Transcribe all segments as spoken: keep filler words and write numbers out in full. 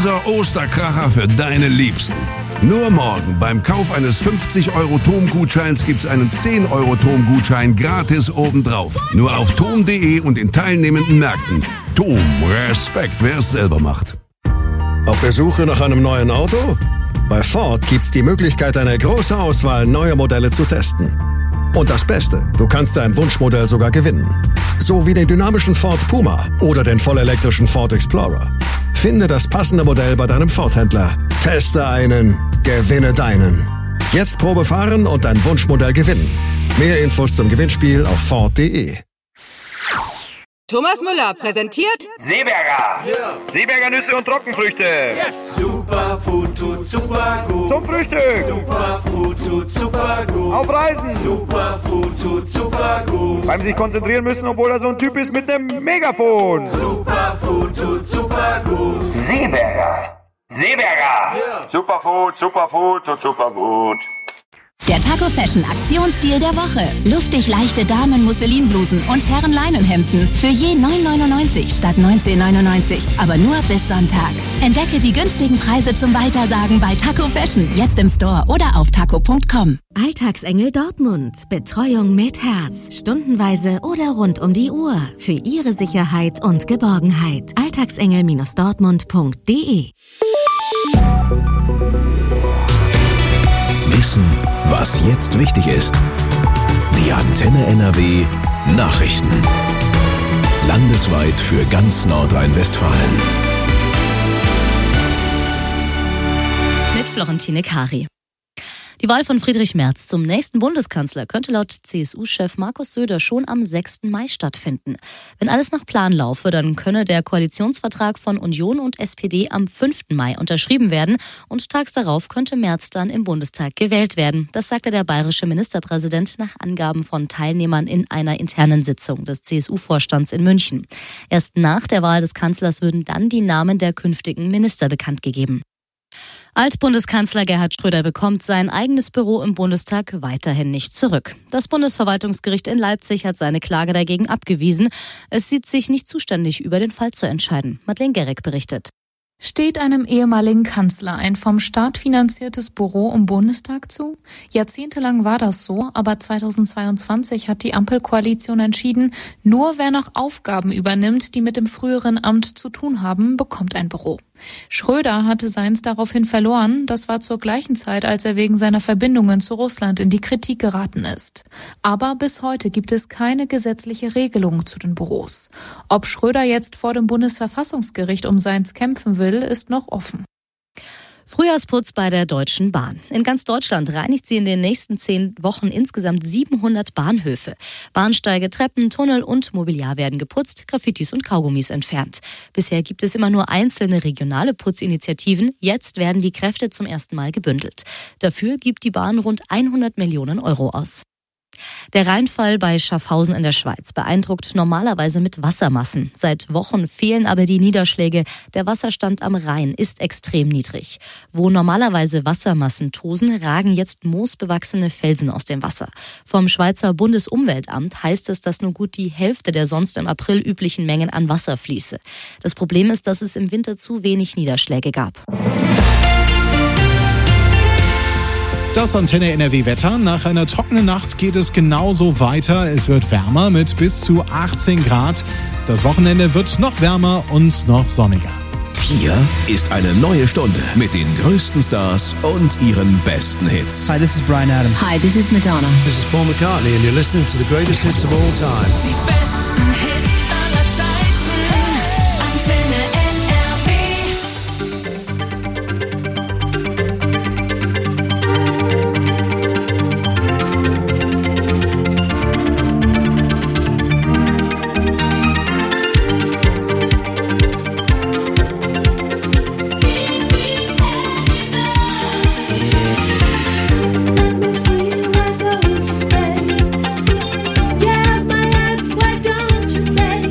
Unser Osterkracher für deine Liebsten. Nur morgen beim Kauf eines fünfzig Euro Tom-Gutscheins gibt's einen zehn Euro Tom-Gutschein gratis obendrauf. Nur auf tom punkt de und in teilnehmenden Märkten. Tom, Respekt, wer es selber macht. Auf der Suche nach einem neuen Auto? Bei Ford gibt's die Möglichkeit, eine große Auswahl neuer Modelle zu testen. Und das Beste, du kannst dein Wunschmodell sogar gewinnen. So wie den dynamischen Ford Puma oder den vollelektrischen Ford Explorer. Finde das passende Modell bei deinem Ford-Händler. Teste einen, gewinne deinen. Jetzt Probe fahren und dein Wunschmodell gewinnen. Mehr Infos zum Gewinnspiel auf Ford punkt de. Thomas Müller präsentiert Seeberger. Yeah. Seeberger Nüsse und Trockenfrüchte. Yes. Superfood tut super gut. Zum Frühstück. Superfood tut super gut. Auf Reisen. Superfood tut super gut. Beim sich konzentrieren müssen, obwohl er so ein Typ ist mit einem Megafon. Superfood tut super gut. Seeberger. Seeberger. Yeah. Superfood, Superfood tut super gut. Der Taco Fashion Aktionsdeal der Woche. Luftig leichte Damen-Musselinblusen und Herren-Leinenhemden für je neun neunundneunzig statt neunzehn neunundneunzig. Aber nur bis Sonntag. Entdecke die günstigen Preise zum Weitersagen bei Taco Fashion. Jetzt im Store oder auf taco punkt com. Alltagsengel Dortmund. Betreuung mit Herz. Stundenweise oder rund um die Uhr. Für Ihre Sicherheit und Geborgenheit. alltagsengel Dortmund punkt de. Wissen, was jetzt wichtig ist. Die Antenne N R W Nachrichten. Landesweit für ganz Nordrhein-Westfalen. Mit Florentine Kari. Die Wahl von Friedrich Merz zum nächsten Bundeskanzler könnte laut C S U-Chef Markus Söder schon am sechsten Mai stattfinden. Wenn alles nach Plan laufe, dann könne der Koalitionsvertrag von Union und S P D am fünften Mai unterschrieben werden und tags darauf könnte Merz dann im Bundestag gewählt werden. Das sagte der bayerische Ministerpräsident nach Angaben von Teilnehmern in einer internen Sitzung des C S U-Vorstands in München. Erst nach der Wahl des Kanzlers würden dann die Namen der künftigen Minister bekannt gegeben. Altbundeskanzler Gerhard Schröder bekommt sein eigenes Büro im Bundestag weiterhin nicht zurück. Das Bundesverwaltungsgericht in Leipzig hat seine Klage dagegen abgewiesen. Es sieht sich nicht zuständig, über den Fall zu entscheiden. Madeleine Gerek berichtet. Steht einem ehemaligen Kanzler ein vom Staat finanziertes Büro im Bundestag zu? Jahrzehntelang war das so, aber zweitausendzweiundzwanzig hat die Ampelkoalition entschieden, nur wer noch Aufgaben übernimmt, die mit dem früheren Amt zu tun haben, bekommt ein Büro. Schröder hatte seins daraufhin verloren. Das war zur gleichen Zeit, als er wegen seiner Verbindungen zu Russland in die Kritik geraten ist. Aber bis heute gibt es keine gesetzliche Regelung zu den Büros. Ob Schröder jetzt vor dem Bundesverfassungsgericht um seins kämpfen will, ist noch offen. Frühjahrsputz bei der Deutschen Bahn. In ganz Deutschland reinigt sie in den nächsten zehn Wochen insgesamt siebenhundert Bahnhöfe. Bahnsteige, Treppen, Tunnel und Mobiliar werden geputzt, Graffitis und Kaugummis entfernt. Bisher gibt es immer nur einzelne regionale Putzinitiativen. Jetzt werden die Kräfte zum ersten Mal gebündelt. Dafür gibt die Bahn rund hundert Millionen Euro aus. Der Rheinfall bei Schaffhausen in der Schweiz beeindruckt normalerweise mit Wassermassen. Seit Wochen fehlen aber die Niederschläge. Der Wasserstand am Rhein ist extrem niedrig. Wo normalerweise Wassermassen tosen, ragen jetzt moosbewachsene Felsen aus dem Wasser. Vom Schweizer Bundesumweltamt heißt es, dass nur gut die Hälfte der sonst im April üblichen Mengen an Wasser fließe. Das Problem ist, dass es im Winter zu wenig Niederschläge gab. Das Antenne N R W-Wetter. Nach einer trockenen Nacht geht es genauso weiter. Es wird wärmer mit bis zu achtzehn Grad. Das Wochenende wird noch wärmer und noch sonniger. Hier ist eine neue Stunde mit den größten Stars und ihren besten Hits. Hi, this is Bryan Adams. Hi, this is Madonna. This is Paul McCartney and you're listening to the greatest hits of all time. Die besten Hits aller Zeiten. Antenne N R W. Get off my ass, why don't you play?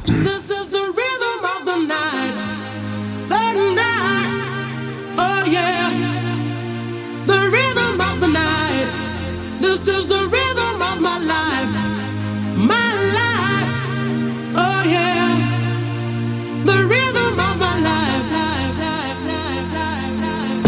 This is the rhythm of the night. The night. Oh yeah. The rhythm of the night. This is the rhythm of my life. My life. Oh yeah. The rhythm of my life. Life, life, life, life, life.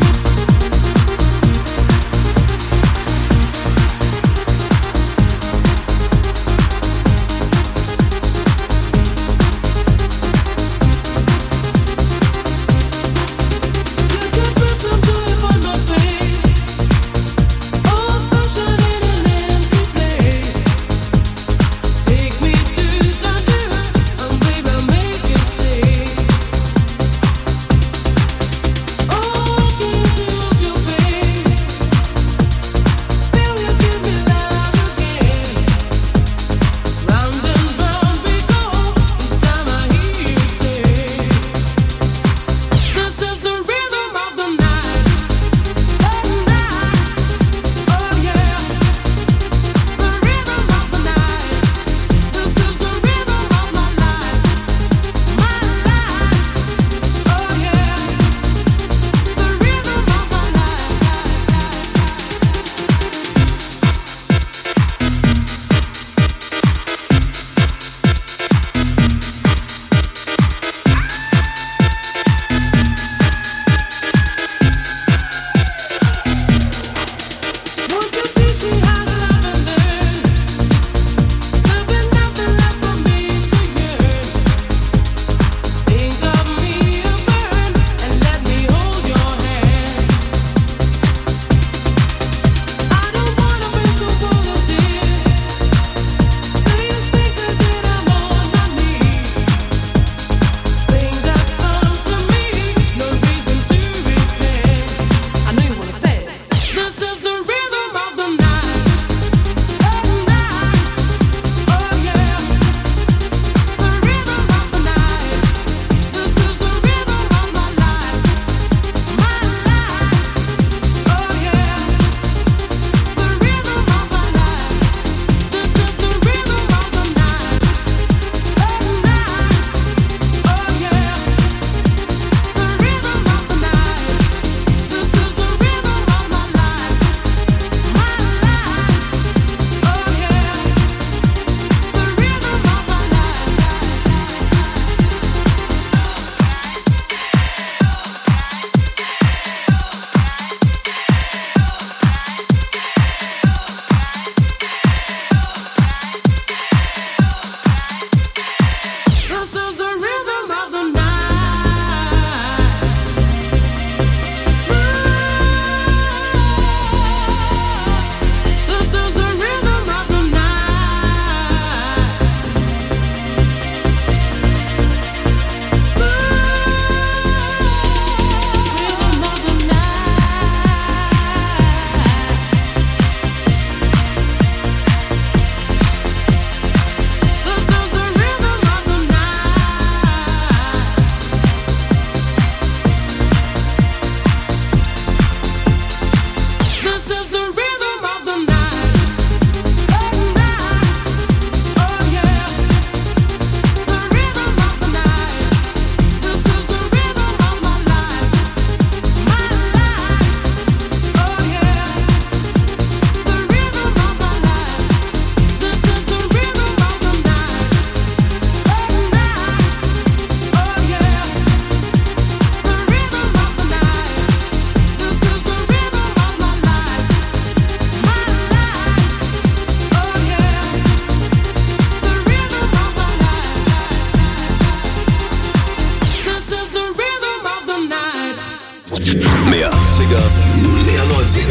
Mehr achtziger, mehr neunziger.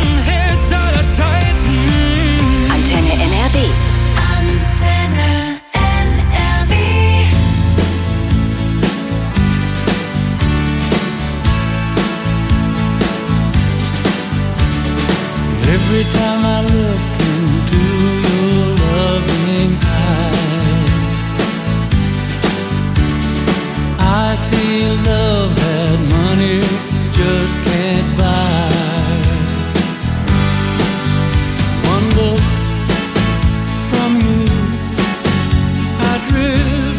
Hits aller Zeiten. Antenne N R W. Antenne N R W. Every time I look into your loving eyes, I see love that money just can't buy. One look from you, I drift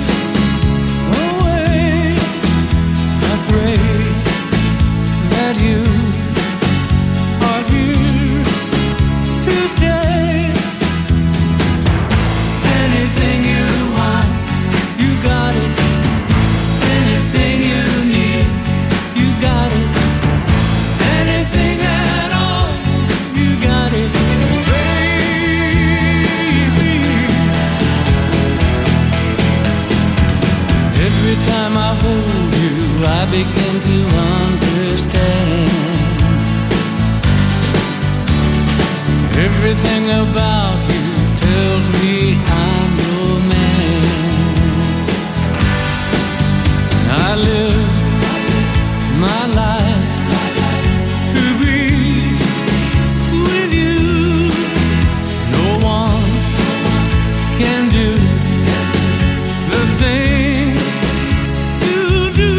Everything about you tells me I'm your man. I live my life to be with you. No one can do the thing you do.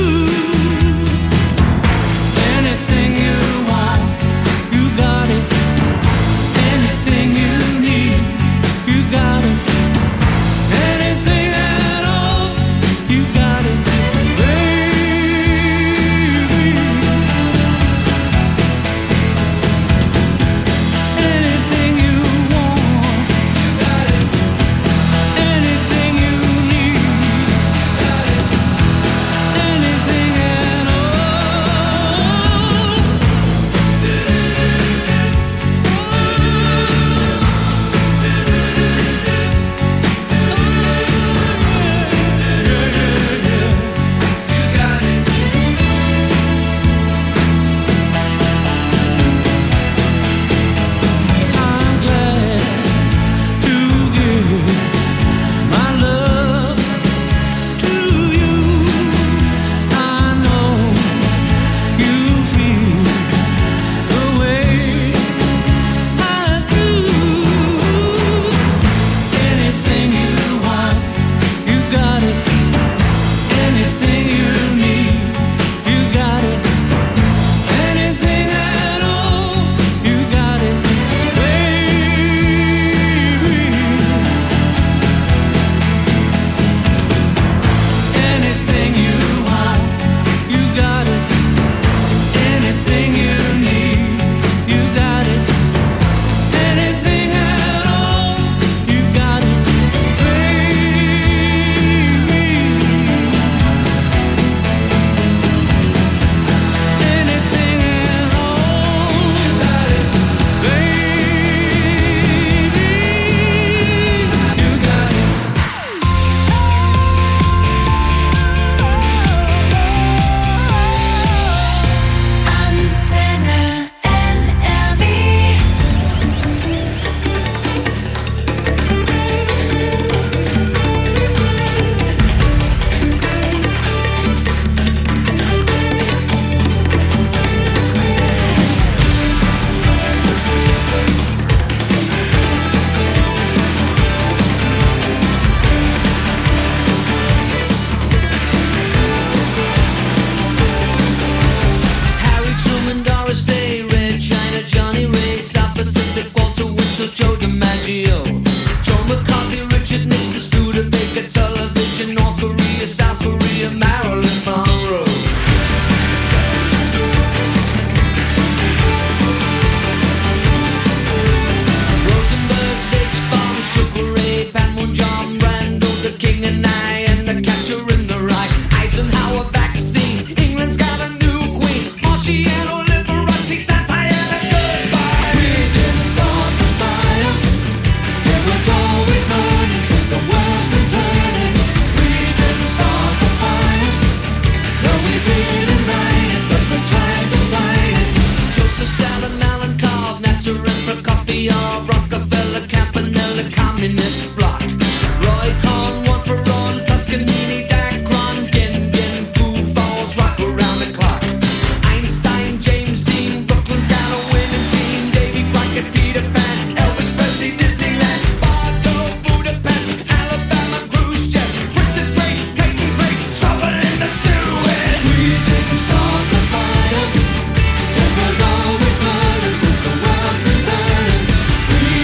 Anything you want, you got it. Anything you need, you got it. Anything at all, you got it, baby. Anything you want, you got it. Anything you need, you got it. Anything at all. I'm glad to give my love to you. I know you feel the way I do. Anything you want, you got it. Anything you need, you got it. Anything at all, you got it, baby. Anything you want, you got it. Anything you need, you got it. Anything at all, you got it, baby. Anything at all, you got it, baby. You got it. Antenne N R W. Harry Truman, Doris Day, Red China, Johnny Ray, South Pacific, Walter Winchell, Joe DiMaggio, Joe McCarthy, Richard Nixon, Studebaker, television, North Korea, South Korea, Marilyn Monroe. Rosenberg, H-Bomb, Sugar Ray, Panmunjom, Randall, the King and I, and the Catcher in the Rye. Eisenhower vaccine, England's got a new queen. Marciano, Liberace, Santana, goodbye. We didn't start the fire. It was always burning since the world's been turning. We didn't start the fire. No, we didn't light it, but we tried to fight it. Joseph Stalin, Alan Cobb, Nasser and Prokofiev, Rockefeller, Campanella, Communist Bloc. Roy Cohn, one for on, Toscanini, Dacron, Gendon, Food Falls, rock around the clock. Einstein, James Dean, Brooklyn's got a winning team. Davy Crockett, Peter Pan, Elvis Presley, Disneyland, Bardo, Budapest, Alabama, Khrushchev, Princess Grace, Peyton Place, trouble in the Suez. We didn't start the fire. It was always burning since the world's been turning. We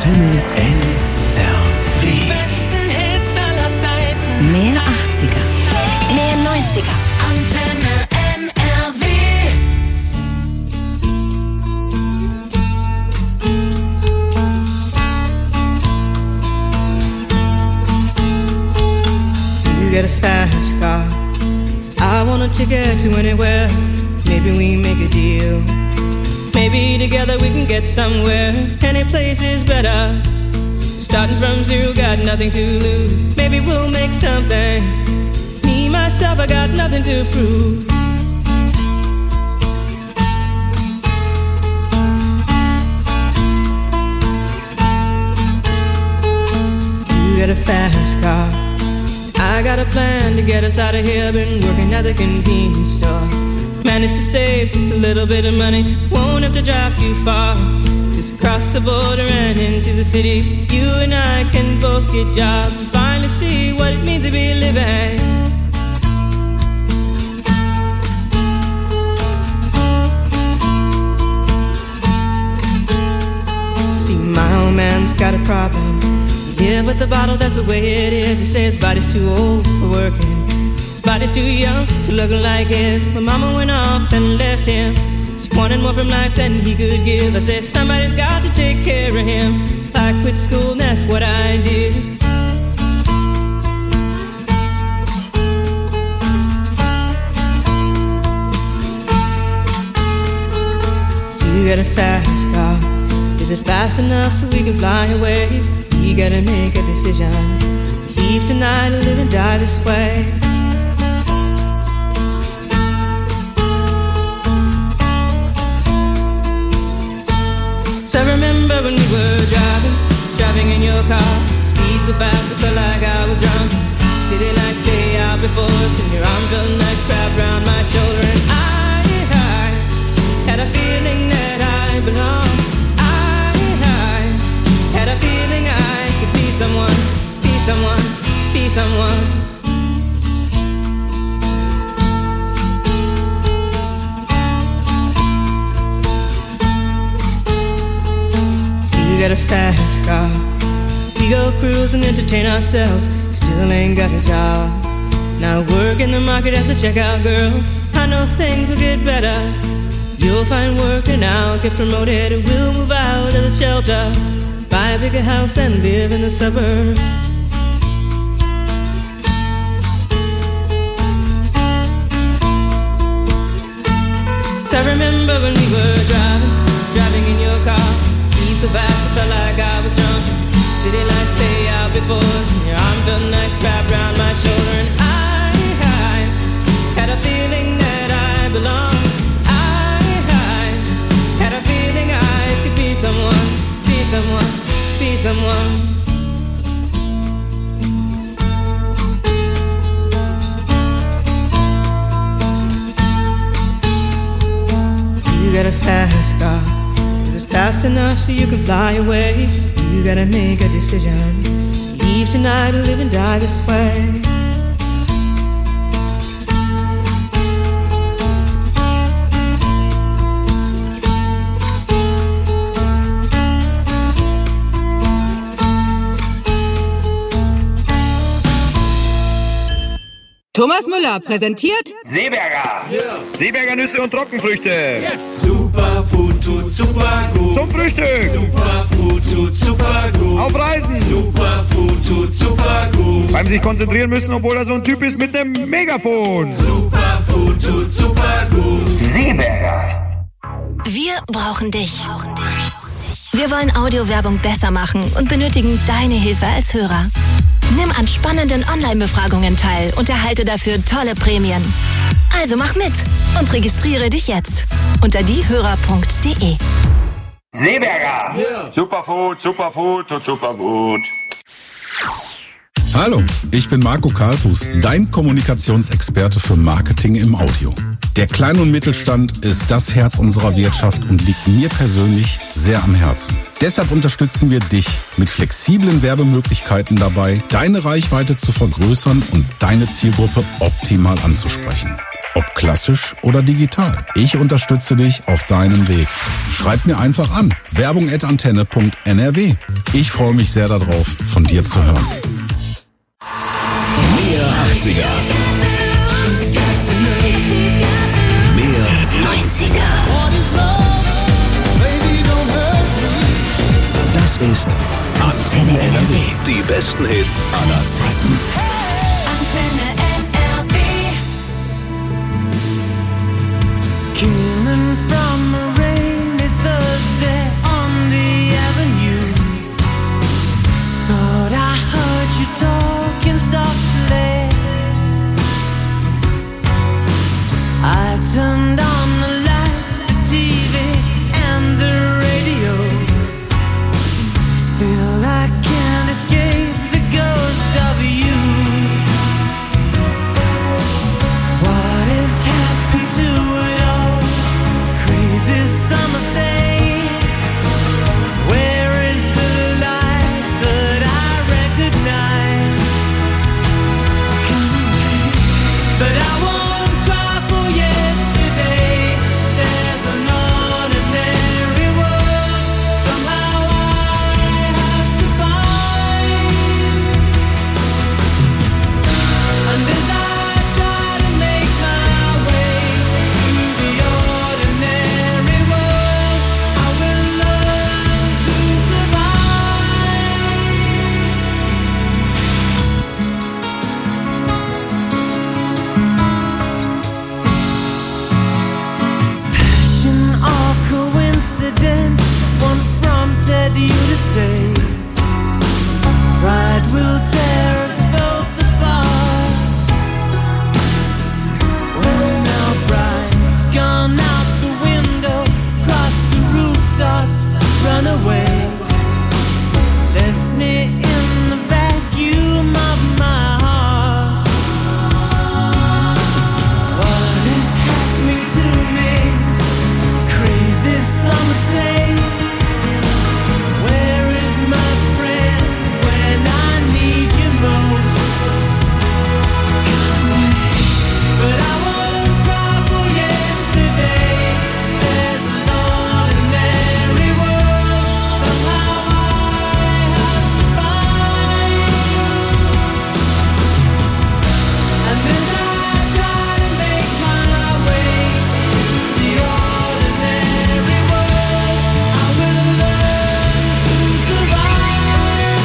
Antenne N R W. Die besten Hits aller Zeiten. Mehr achtziger. Mehr neunziger. Antenne N R W. You get a fast car. I want a ticket to anywhere. Maybe we make a deal. Maybe together we can get somewhere. Any place is better. Starting from zero, got nothing to lose. Maybe we'll make something. Me, myself, I got nothing to prove. You got a fast car. I got a plan to get us out of here. Been working at the convenience store. Managed to save just a little bit of money. Won't have to drive too far. Just cross the border and into the city. You and I can both get jobs and finally see what it means to be living. See, my old man's got a problem. Yeah, but the bottle, that's the way it is. He says his body's too old for working. His body's too young to look like his. My mama went off and left him. She wanted more from life than he could give. I said somebody's got to take care of him. So I quit school and that's what I did. You got a fast car. Is it fast enough so we can fly away? You gotta make a decision. Leave tonight or live and die this way. So I remember when we were driving, driving in your car. Speed so fast I felt like I was drunk. City lights stay out before us, and your arm felt nice wrapped around my shoulder. And I, I had a feeling that I belonged. Had a feeling I could be someone, be someone, be someone. You got a fast car. We go cruise and entertain ourselves. Still ain't got a job. Now work in the market as a checkout girl. I know things will get better. You'll find work and I'll get promoted. We'll move out of the shelter. Buy a bigger house and live in the suburbs. So I remember when we were driving, driving in your car. Speed so fast I felt like I was drunk. City lights stay out before us, and your arm felt nice wrapped around my shoulder. And I, I had a feeling that I belonged. I, I had a feeling I could be someone, be someone, be someone. You got a fast car. Is it fast enough so you can fly away? You gotta make a decision. Leave tonight or live and die this way. Thomas Müller präsentiert Seeberger. Yeah. Seeberger Nüsse und Trockenfrüchte. Yes. Superfood tut super gut. Zum Frühstück. Superfood tut super gut. Auf Reisen. Superfood tut super gut. Beim sich konzentrieren müssen, obwohl er so ein Typ ist mit einem Megafon. Superfood tut super gut. Seeberger. Wir brauchen dich. Wir wollen Audiowerbung besser machen und benötigen deine Hilfe als Hörer. Nimm an spannenden Online-Befragungen teil und erhalte dafür tolle Prämien. Also mach mit und registriere dich jetzt unter diehörer punkt de. Seeberger. Yeah. Superfood, Superfood und supergut. Hallo, ich bin Marco Karlfuß, dein Kommunikationsexperte für Marketing im Audio. Der Klein- und Mittelstand ist das Herz unserer Wirtschaft und liegt mir persönlich sehr am Herzen. Deshalb unterstützen wir dich mit flexiblen Werbemöglichkeiten dabei, deine Reichweite zu vergrößern und deine Zielgruppe optimal anzusprechen. Ob klassisch oder digital. Ich unterstütze dich auf deinem Weg. Schreib mir einfach an. Werbung at antenne punkt n r w. Ich freue mich sehr darauf, von dir zu hören. Mehr achtziger. Mehr neunziger. Das ist Antenne N R W. Die besten Hits aller Zeiten. Antenne N R W. Coming from a rainy Thursday on the avenue. Thought I heard you talking softly. I turned on the lights, the T V and the radio. Still I can't escape the ghost of you. What has happened to it all? Crazy summer say, where is the life that I recognize? But I won't cry for yesterday. There's an ordinary world somehow I have to find. And as I try to make my way to the ordinary world, I will learn to survive. Passion or coincidence once prompted you to stay. Pride will tear us both apart. Well, now bride's gone out the window, crossed the rooftops, run away. Left me in the vacuum of my heart. What is happening to me? Crazy some say. Where is my friend when I need you most? But I won't cry for yesterday. There's an ordinary world somehow I have to find. And as I try to make my way to the ordinary world, I will learn to survive.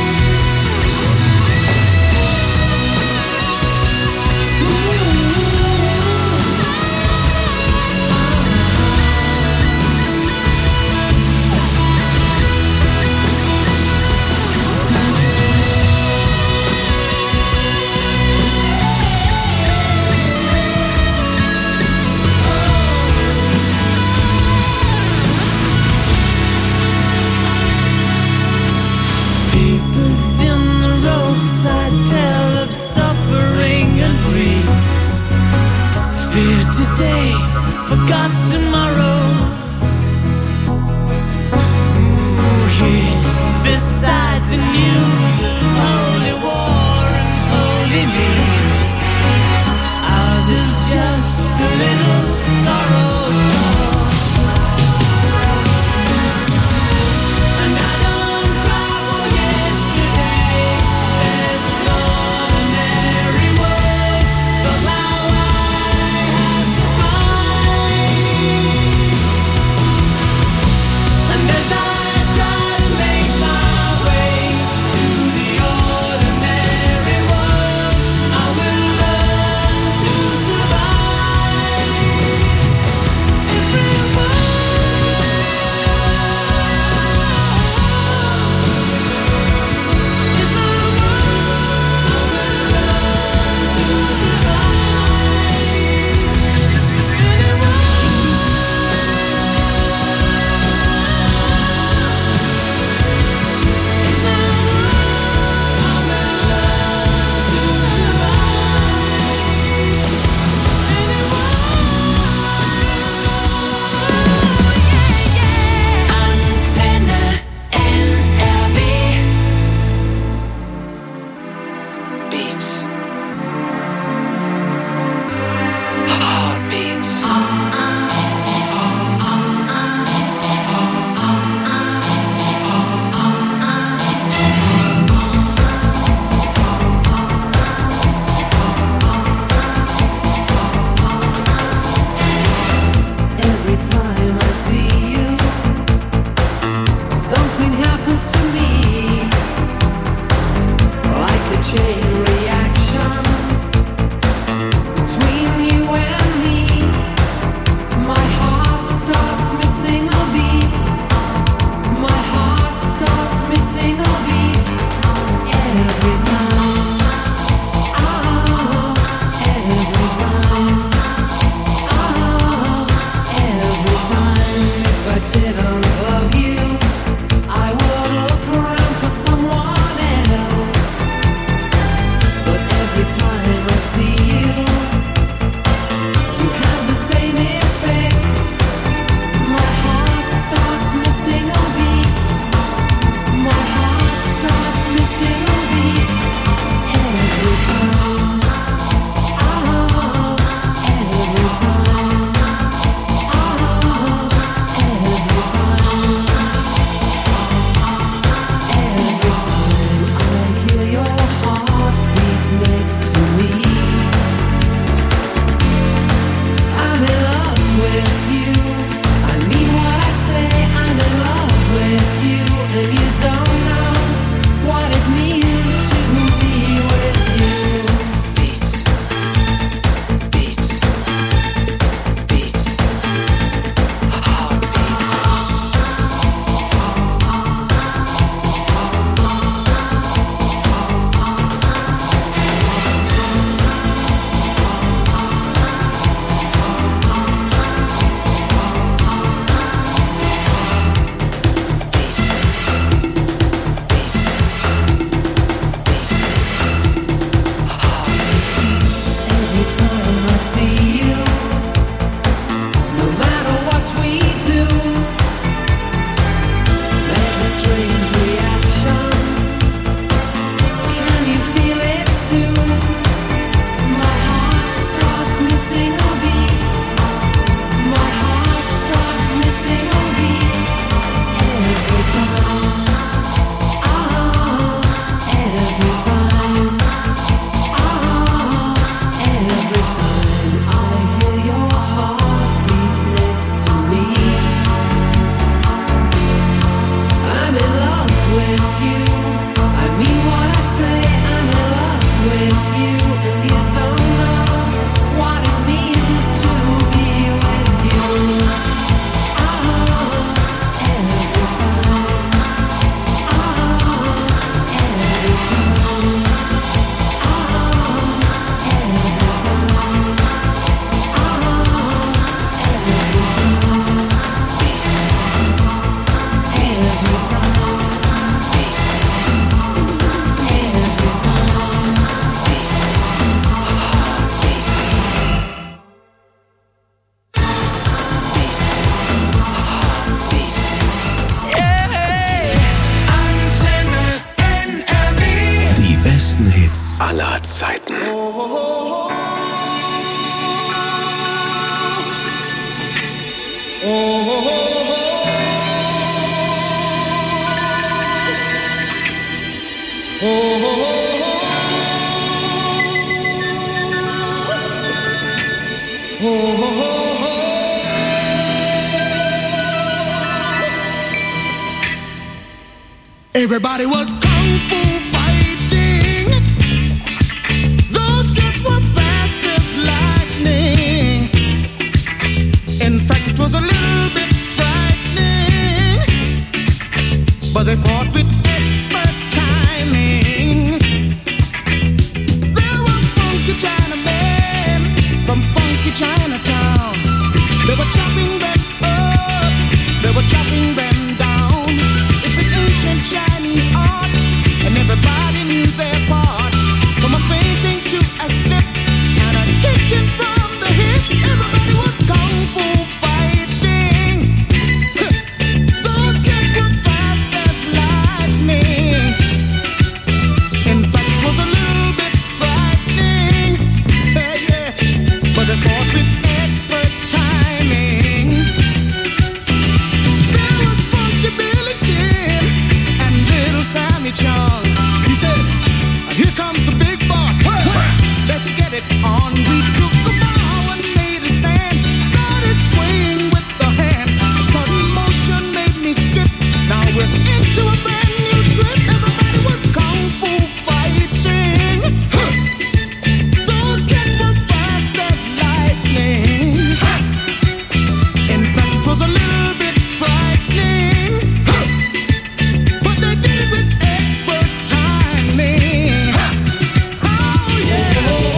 Papers in the roadside tell of suffering and grief. Fear today, forgot tomorrow. Ooh, here beside the news of holy war and holy need. Ours is just a little sorrow talk. And I don't cry for yesterday. There's an ordinary world somehow I have to find. aller Zeiten. Everybody was kung fu fighting. Those kids were fast as lightning. In fact, it was a little bit frightening, but they fought with expert timing. There were funky Chinamen from funky Chinatown. They were chopping them up, they were chopping them down. It's an ancient Chinese art, and everybody knew their part. From a fainting to a slip and a kicking from the hip, everybody was kung fu fighting. Those kids were fast as lightning. In fact, it was a little bit frightening, yeah, yeah. But they fought with expert timing. There was Funky Billy Chin and Little Sammy Chung. He said, "Here comes the big boss. Let's get it on." We took the bow and made a stand. Started swaying with the hand. A sudden motion made me skip. Now we're into a brand new trip. Everybody was kung fu fighting. Those kids were fast as lightning. In fact, it was a little bit frightening, but they did it with expert timing. Oh yeah.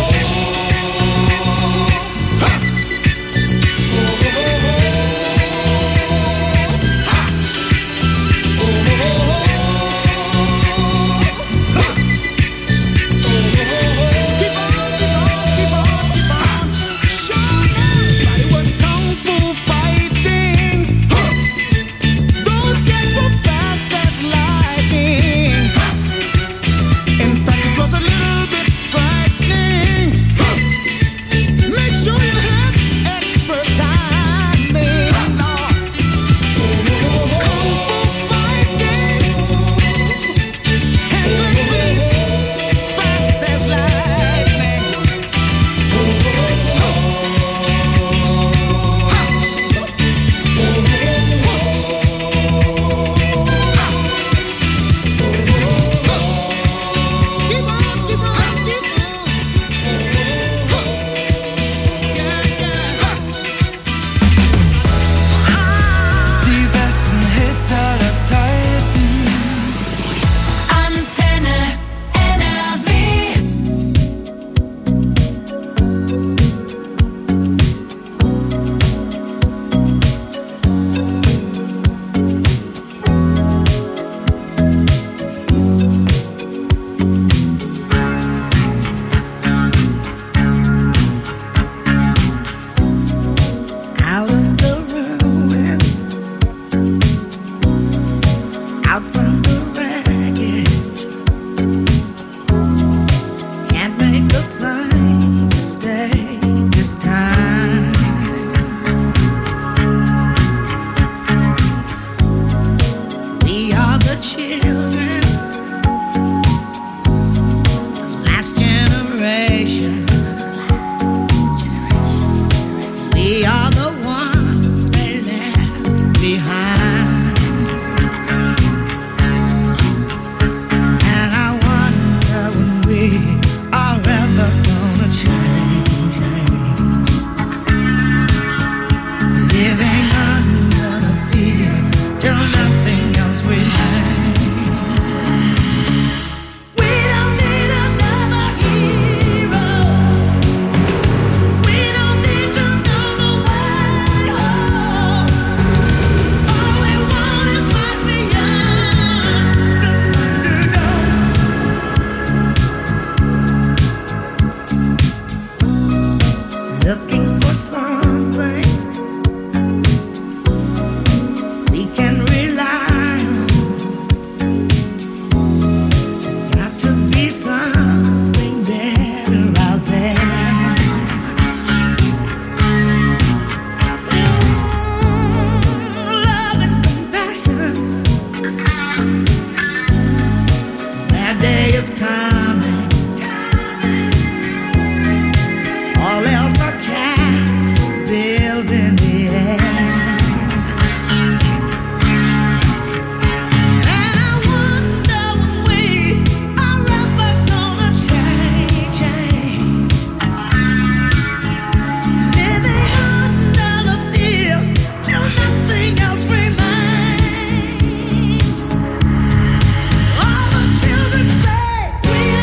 Keep on, keep on, keep on, keep on. Sure, everybody was kung fu fighting. Those kids were fast as lightning. In fact, it was a little bit frightening. Make sure you have expert timing. Kung fu fighting. Hands and feet, fast as lightning. Keep on, keep on, keep on. Yeah, yeah. Die besten Hits aller Zeiten. Antenne N R W. Out of the ruins, out from the wreckage, can't make the same mistake this time. We are the children, the last generation. We are the ones they left behind. And I wonder when we are ever gonna change, change. Living under the fear till nothing else remains. We don't need another hero. We don't need to know the way home. All we want is life beyond the Thunderdome. Looking for something we can rely on. There's got to be something is coming. All else are castles built in the air. And I wonder when we are ever gonna change, change. Living under the fear till nothing else remains. All the children say we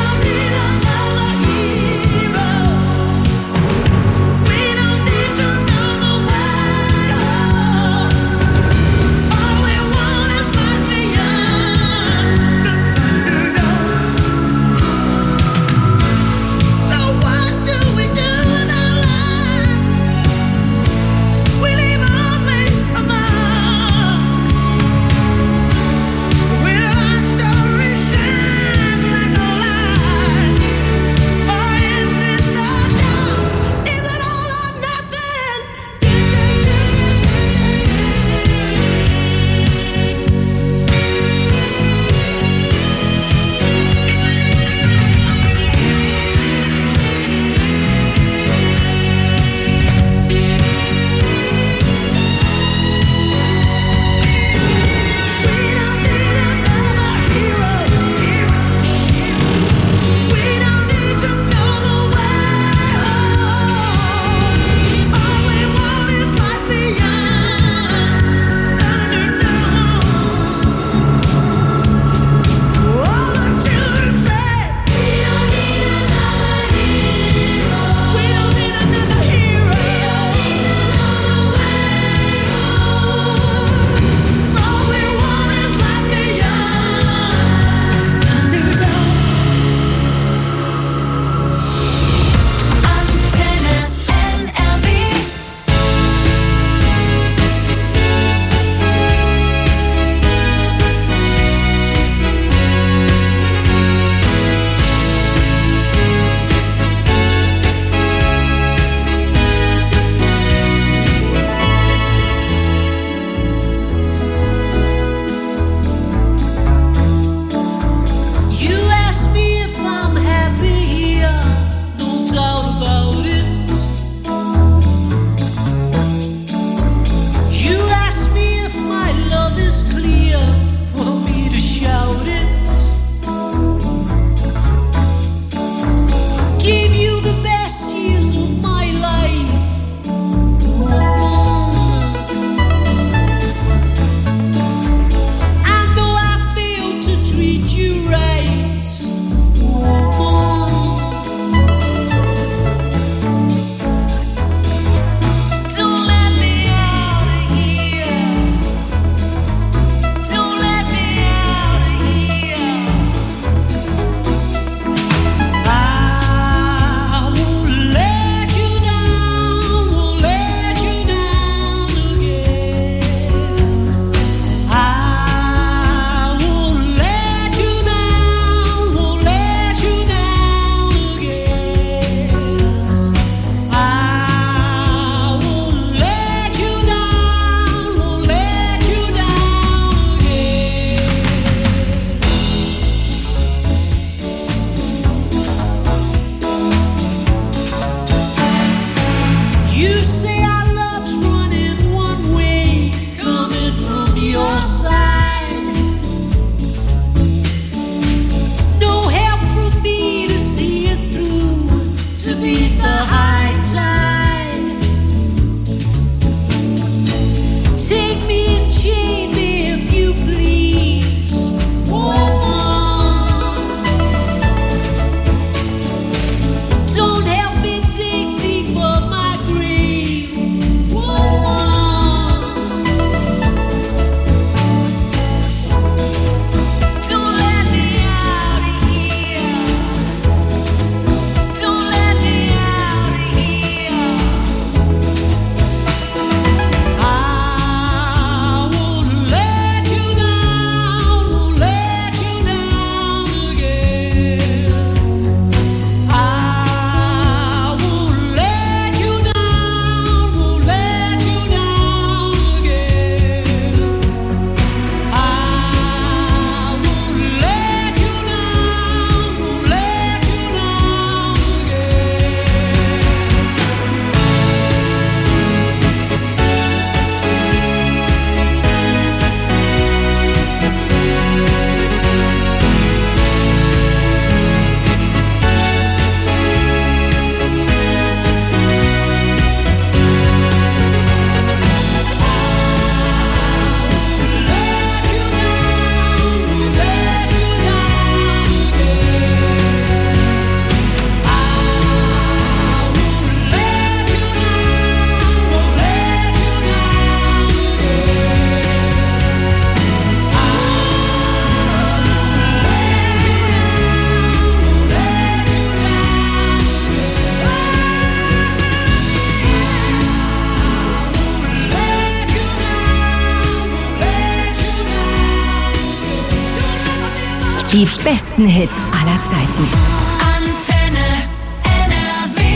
Die besten Hits aller Zeiten. Antenne N R W.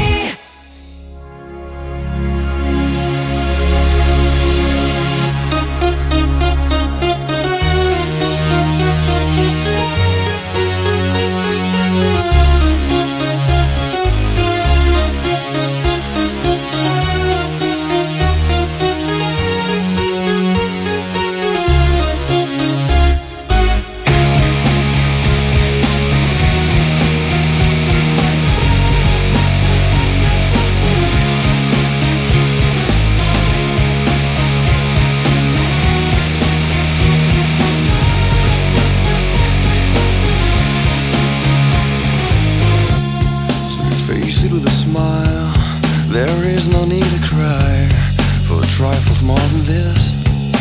Face it with a smile. There is no need to cry for trifles more than this.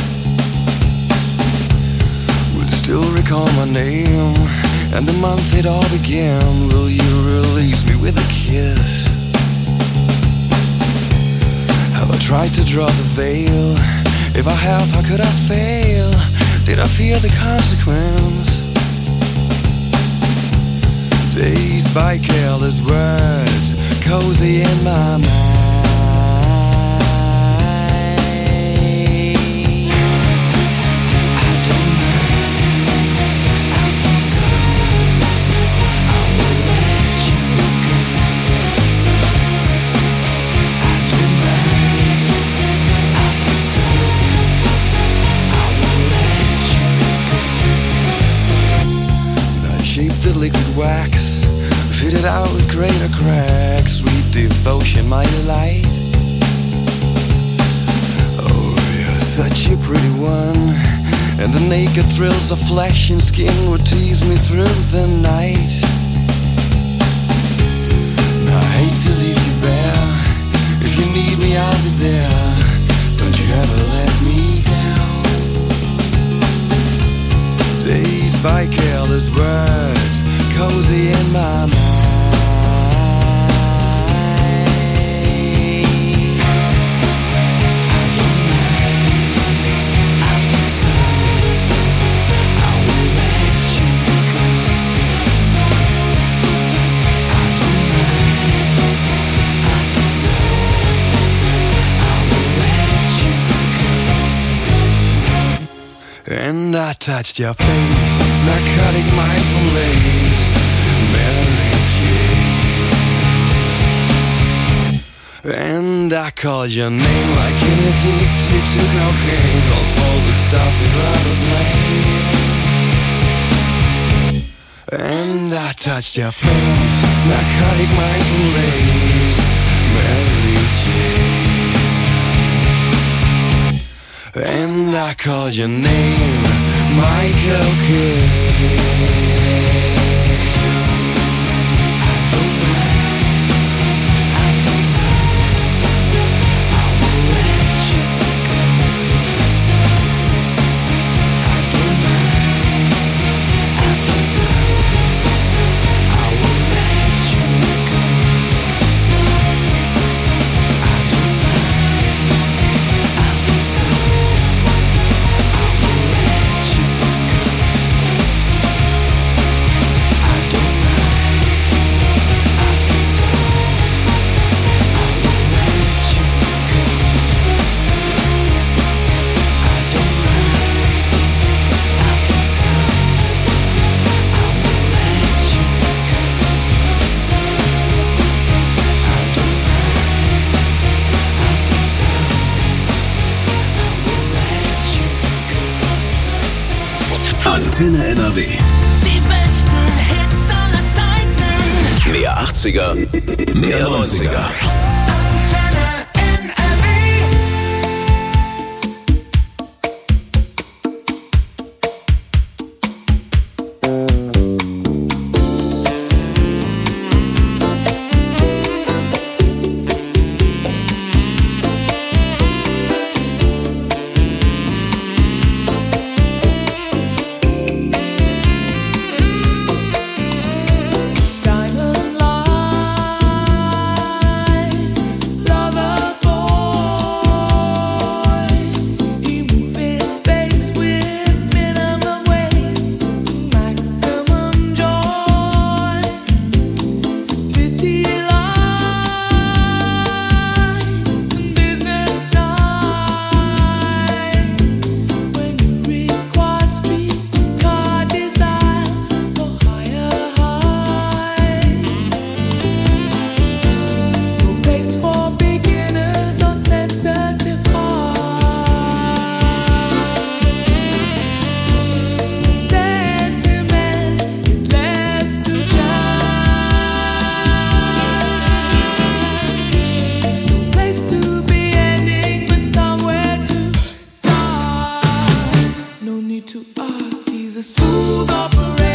Will you still recall my name and the month it all began? Will you release me with a kiss? Have I tried to draw the veil? If I have, how could I fail? Did I fear the consequence? Dazed by careless words, cozy in my mind. I don't mind, I feel so. I will let you go. I don't mind, I feel so. I will let you go. I shaped the liquid wax, fitted out with greater cracks, sweet devotion, my delight. Oh, you're such a pretty one, and the naked thrills of flesh and skin would tease me through the night. I hate to leave you bare. If you need me, I'll be there. Don't you ever let me down. Dazed by careless words, cozy in my mind. And I touched your face, narcotic mindful lace, Mary Jane. And I called your name like an addicted to cocaine, calls all the stuff you'd rather play. And I touched your face, narcotic mindful lace, Mary Jane. And I called your name, Michael Kidd. Antenne N R W. Die besten Hits aller Zeiten. Mehr achtziger, mehr neunziger. Antenne N R W. Diamond light us. He's a smooth operator.